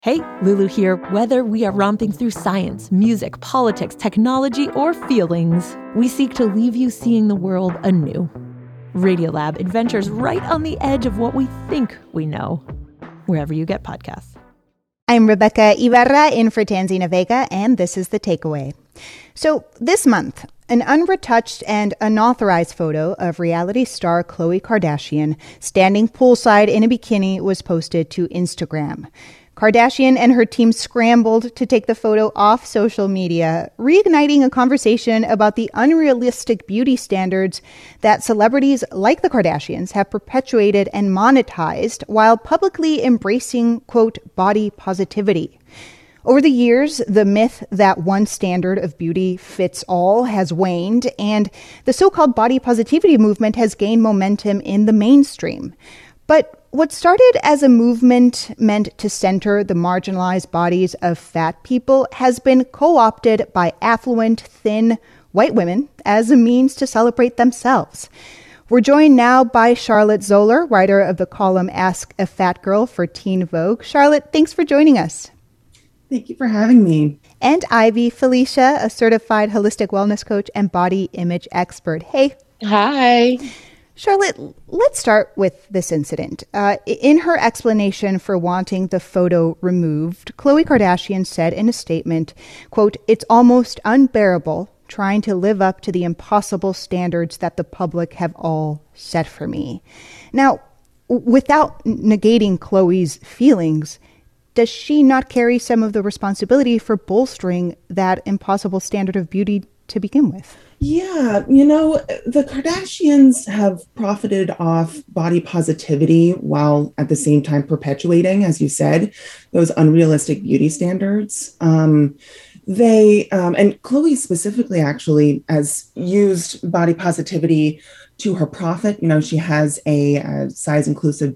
Hey, Lulu here. Whether we are romping through science, music, politics, technology, or feelings, we seek to leave you seeing the world anew. Radiolab adventures right on the edge of what we think we know, wherever you get podcasts. I'm Rebecca Ibarra in for Tanzina Vega, and this is The Takeaway. So this month, an unretouched and unauthorized photo of reality star Khloe Kardashian standing poolside in a bikini was posted to Instagram. Kardashian and her team scrambled to take the photo off social media, reigniting a conversation about the unrealistic beauty standards that celebrities like the Kardashians have perpetuated and monetized while publicly embracing, quote, body positivity. Over the years, the myth that one standard of beauty fits all has waned, and the so-called body positivity movement has gained momentum in the mainstream. But what started as a movement meant to center the marginalized bodies of fat people has been co-opted by affluent, thin, white women as a means to celebrate themselves. We're joined now by Charlotte Zoller, writer of the column Ask a Fat Girl for Teen Vogue. Charlotte, thanks for joining us. Thank you for having me. And Ivy Felicia, a certified holistic wellness coach and body image expert. Hey. Hi. Charlotte, let's start with this incident. In her explanation for wanting the photo removed, Khloe Kardashian said in a statement, quote, "It's almost unbearable trying to live up to the impossible standards that the public have all set for me." Now, without negating Khloe's feelings, does she not carry some of the responsibility for bolstering that impossible standard of beauty to begin with? Yeah, the Kardashians have profited off body positivity while at the same time perpetuating, as you said, those unrealistic beauty standards. And Khloe specifically actually has used body positivity to her profit. She has a size inclusive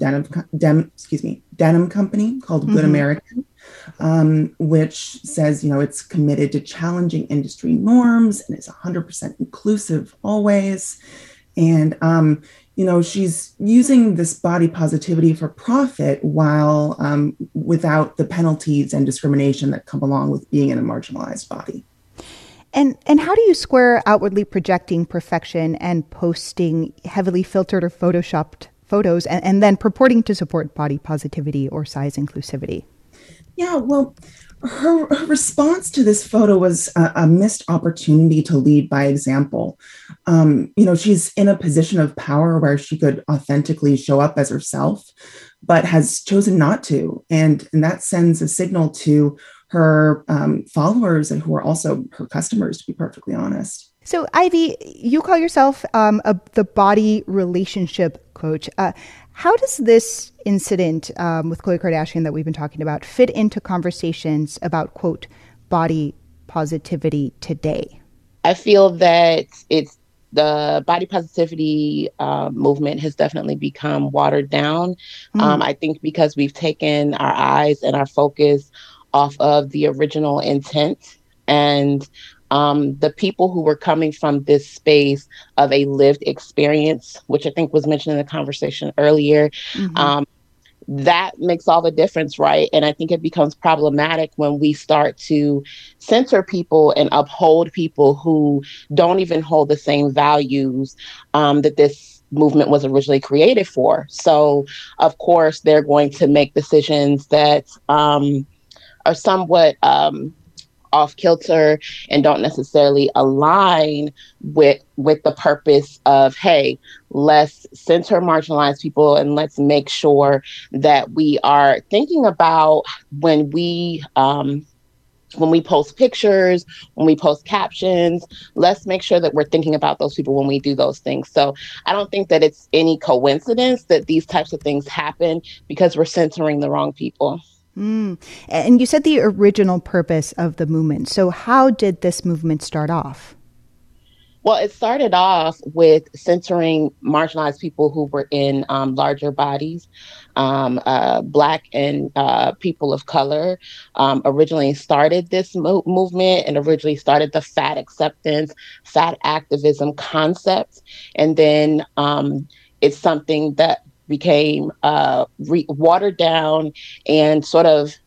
denim company called Good American, which says, it's committed to challenging industry norms and is 100% inclusive always. And, she's using this body positivity for profit while without the penalties and discrimination that come along with being in a marginalized body. And how do you square outwardly projecting perfection and posting heavily filtered or photoshopped photos and then purporting to support body positivity or size inclusivity? Yeah, well, her response to this photo was a missed opportunity to lead by example. She's in a position of power where she could authentically show up as herself, but has chosen not to. And that sends a signal to her followers and who are also her customers, to be perfectly honest. So, Ivy, you call yourself the body relationship coach. How does this incident with Khloe Kardashian that we've been talking about fit into conversations about, quote, body positivity today? I feel that the body positivity movement has definitely become watered down. I think because we've taken our eyes and our focus off of the original intent, and the people who were coming from this space of a lived experience, which I think was mentioned in the conversation earlier, that makes all the difference, right? And I think it becomes problematic when we start to censor people and uphold people who don't even hold the same values that this movement was originally created for. So, of course, they're going to make decisions that are somewhat off kilter and don't necessarily align with the purpose of, hey, let's center marginalized people and let's make sure that we are thinking about when we post pictures, when we post captions, let's make sure that we're thinking about those people when we do those things. So I don't think that it's any coincidence that these types of things happen because we're censoring the wrong people. And you said the original purpose of the movement. So how did this movement start off? Well, it started off with censoring marginalized people who were in larger bodies. Black and people of color originally started this movement and originally started the fat acceptance, fat activism concept. And then it's something that became watered down and sort of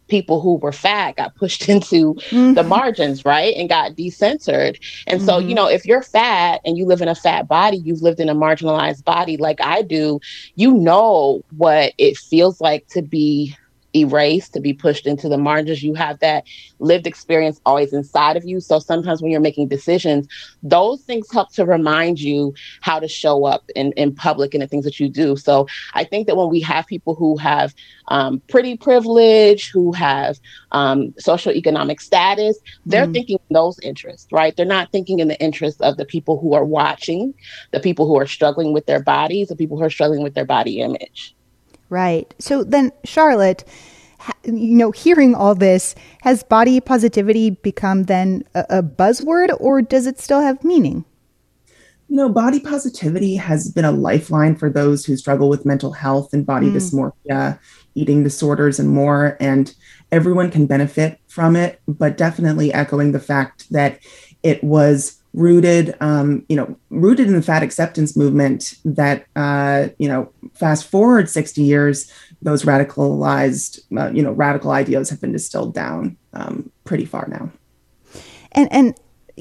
people who were fat got pushed into the margins, right? And got decentered. And so, you know, if you're fat and you live in a fat body, you've lived in a marginalized body like I do, you know what it feels like to be erased, to be pushed into the margins. You have that lived experience always inside of you. So sometimes when you're making decisions, those things help to remind you how to show up in public and the things that you do. So I think that when we have people who have pretty privilege, who have socioeconomic status, they're thinking in those interests, right? They're not thinking in the interest of the people who are watching, the people who are struggling with their bodies, the people who are struggling with their body image. Right. So then, Charlotte, you know, hearing all this, has body positivity become then a buzzword, or does it still have meaning? You know, body positivity has been a lifeline for those who struggle with mental health and body dysmorphia, eating disorders, and more. And everyone can benefit from it, but definitely echoing the fact that it was rooted in the fat acceptance movement that, fast forward 60 years, those radicalized, radical ideas have been distilled down pretty far now. And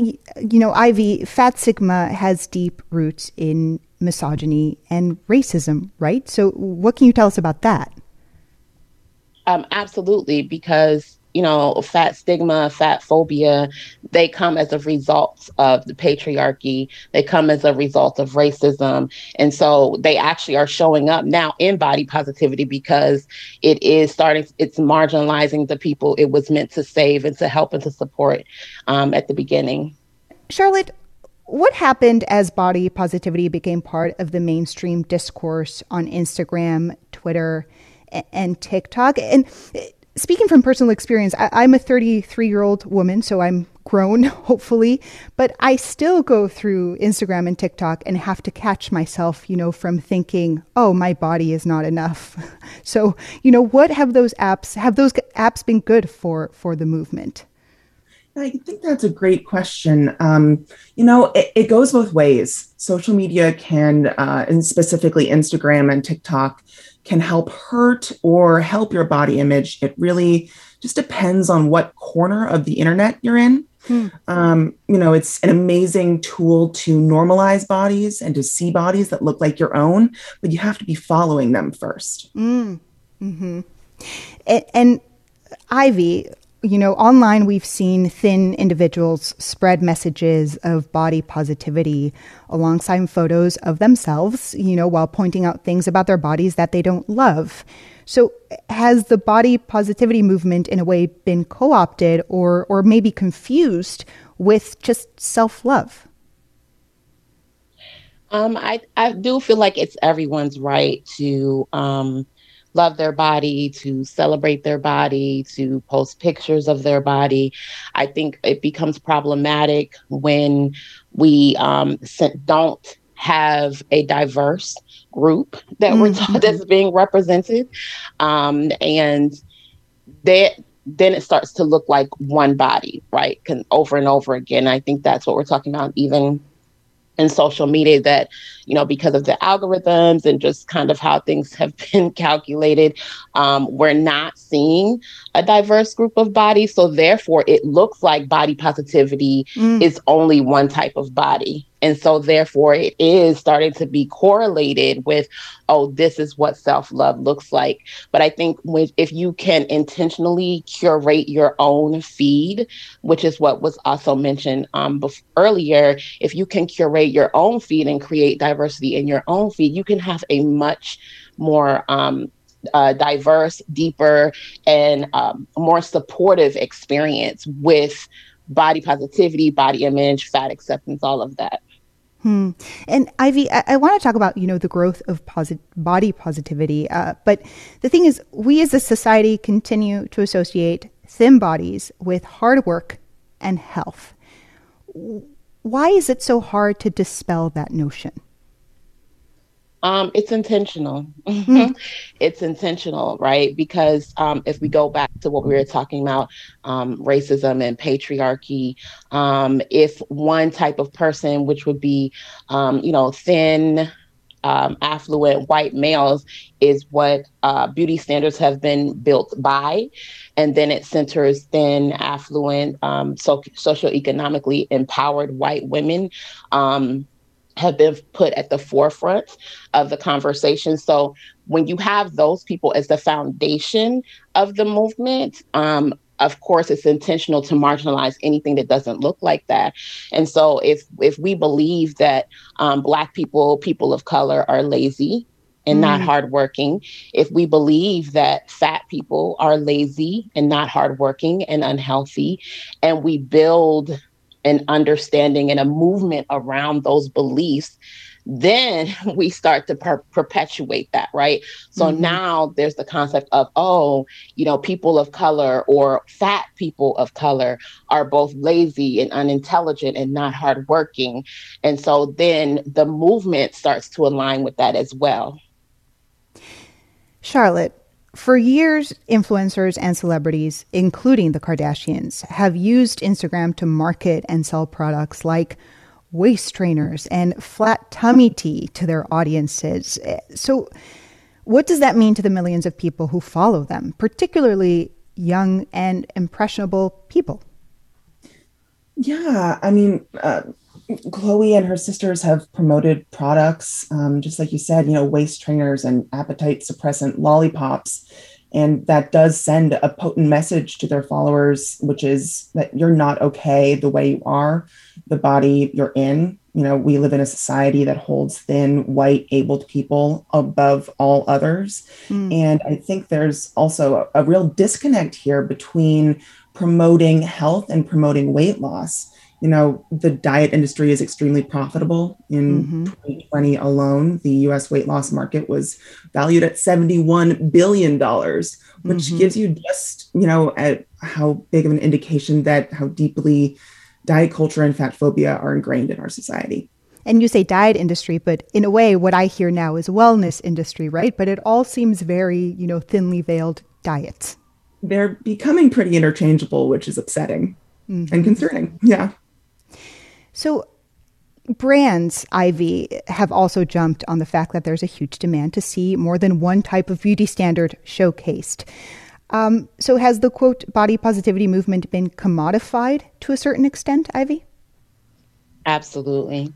Ivy, fat stigma has deep roots in misogyny and racism, right? So what can you tell us about that? Absolutely, because fat stigma, fat phobia, they come as a result of the patriarchy. They come as a result of racism. And so they actually are showing up now in body positivity because it's marginalizing the people it was meant to save and to help and to support at the beginning. Charlotte, what happened as body positivity became part of the mainstream discourse on Instagram, Twitter, and TikTok? And speaking from personal experience, I'm a 33-year-old woman, so I'm grown, hopefully, but I still go through Instagram and TikTok and have to catch myself, from thinking, oh, my body is not enough. So, what have those apps been good for the movement? I think that's a great question. It goes both ways. Social media can, and specifically Instagram and TikTok, can help hurt or help your body image. It really just depends on what corner of the internet you're in. It's an amazing tool to normalize bodies and to see bodies that look like your own, but you have to be following them first. And Ivy, online we've seen thin individuals spread messages of body positivity alongside photos of themselves, while pointing out things about their bodies that they don't love. So has the body positivity movement in a way been co-opted or maybe confused with just self-love? I do feel like it's everyone's right to love their body, to celebrate their body, to post pictures of their body. I think it becomes problematic when we don't have a diverse group that we're taught that's being represented. And then it starts to look like one body, right? Over and over again. I think that's what we're talking about, even in social media, that, because of the algorithms and just kind of how things have been calculated, we're not seeing a diverse group of bodies. So therefore, it looks like body positivity is only one type of body. And so therefore, it is starting to be correlated with, oh, this is what self-love looks like. But I think if you can intentionally curate your own feed, which is what was also mentioned earlier, if you can curate your own feed and create diversity in your own feed, you can have a much more diverse, deeper, and more supportive experience with body positivity, body image, fat acceptance, all of that. And Ivy, I want to talk about, the growth of body positivity. But the thing is, we as a society continue to associate thin bodies with hard work and health. Why is it so hard to dispel that notion? It's intentional. It's intentional, right? Because if we go back to what we were talking about, racism and patriarchy, if one type of person, which would be, thin, affluent white males is what beauty standards have been built by. And then it centers thin, affluent, socioeconomically empowered white women have been put at the forefront of the conversation. So when you have those people as the foundation of the movement, of course, it's intentional to marginalize anything that doesn't look like that. And so if we believe that Black people, people of color are lazy and not hardworking, if we believe that fat people are lazy and not hardworking and unhealthy, and we build an understanding and a movement around those beliefs, then we start to perpetuate that, right? So now there's the concept of, people of color or fat people of color are both lazy and unintelligent and not hardworking. And so then the movement starts to align with that as well. Charlotte, for years, influencers and celebrities, including the Kardashians, have used Instagram to market and sell products like waist trainers and flat tummy tea to their audiences. So what does that mean to the millions of people who follow them, particularly young and impressionable people? Yeah, I mean, Khloe and her sisters have promoted products, just like you said, waist trainers and appetite suppressant lollipops. And that does send a potent message to their followers, which is that you're not okay the way you are, the body you're in. We live in a society that holds thin, white, abled people above all others. And I think there's also a real disconnect here between promoting health and promoting weight loss. The diet industry is extremely profitable. In 2020 alone, the US weight loss market was valued at $71 billion, which gives you just, at how big of an indication that how deeply diet culture and fat phobia are ingrained in our society. And you say diet industry, but in a way, what I hear now is wellness industry, right? But it all seems very, thinly veiled diets. They're becoming pretty interchangeable, which is upsetting and concerning. Yeah. So brands, Ivy, have also jumped on the fact that there's a huge demand to see more than one type of beauty standard showcased. So has the, quote, body positivity movement been commodified to a certain extent, Ivy? Absolutely.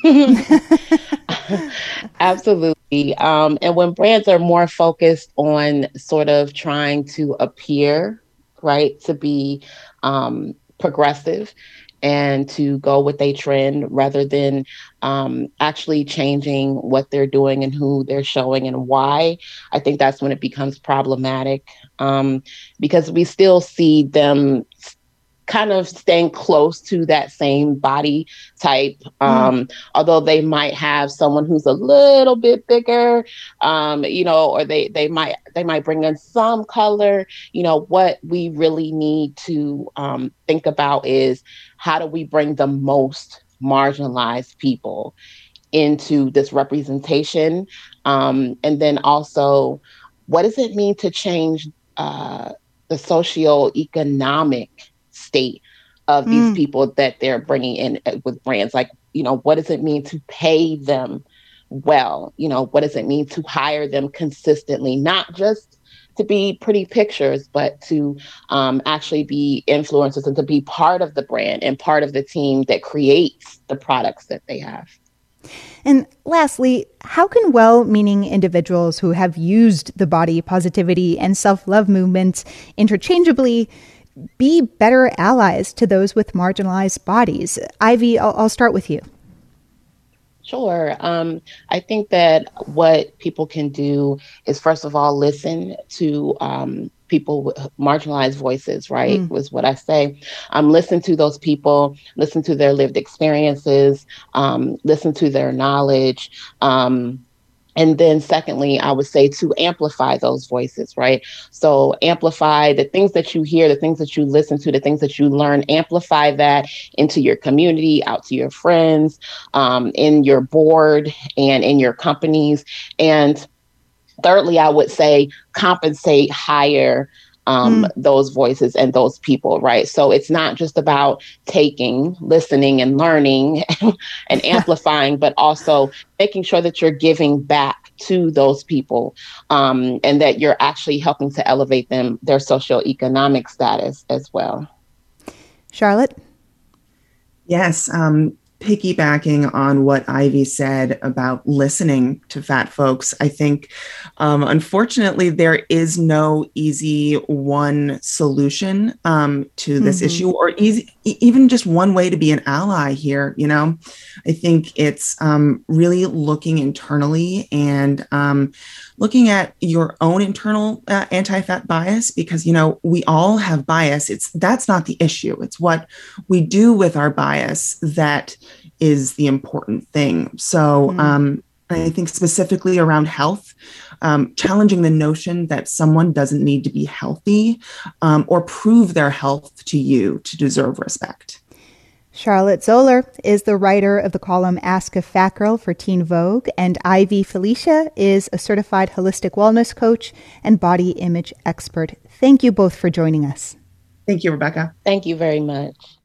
Absolutely. And when brands are more focused on sort of trying to appear, right, to be progressive and to go with a trend rather than actually changing what they're doing and who they're showing and why, I think that's when it becomes problematic, because we still see them kind of staying close to that same body type, although they might have someone who's a little bit bigger, or they might bring in some color. What we really need to think about is, how do we bring the most marginalized people into this representation? And then also, what does it mean to change the socioeconomic state of these people that they're bringing in with brands? Like, what does it mean to pay them well? What does it mean to hire them consistently, not just to be pretty pictures, but to actually be influencers and to be part of the brand and part of the team that creates the products that they have. And lastly, how can well-meaning individuals who have used the body positivity and self-love movements interchangeably be better allies to those with marginalized bodies? Ivy, I'll start with you. Sure. I think that what people can do is, first of all, listen to people with marginalized voices, right? Was what I say. Listen to those people, listen to their lived experiences, listen to their knowledge. And then secondly, I would say to amplify those voices, right? So amplify the things that you hear, the things that you listen to, the things that you learn, amplify that into your community, out to your friends, in your board and in your companies. And thirdly, I would say compensate higher those voices and those people, right? So it's not just about taking, listening, and learning and amplifying, but also making sure that you're giving back to those people, and that you're actually helping to elevate their socioeconomic status as well. Charlotte? Yes. Piggybacking on what Ivy said about listening to fat folks, I think, unfortunately, there is no easy one solution to this issue, or even just one way to be an ally here. I think it's really looking internally and looking at your own internal anti-fat bias, because, we all have bias. That's not the issue. It's what we do with our bias that is the important thing. So I think specifically around health, challenging the notion that someone doesn't need to be healthy or prove their health to you to deserve respect. Charlotte Zoller is the writer of the column Ask a Fat Girl for Teen Vogue, and Ivy Felicia is a certified holistic wellness coach and body image expert. Thank you both for joining us. Thank you, Rebecca. Thank you very much.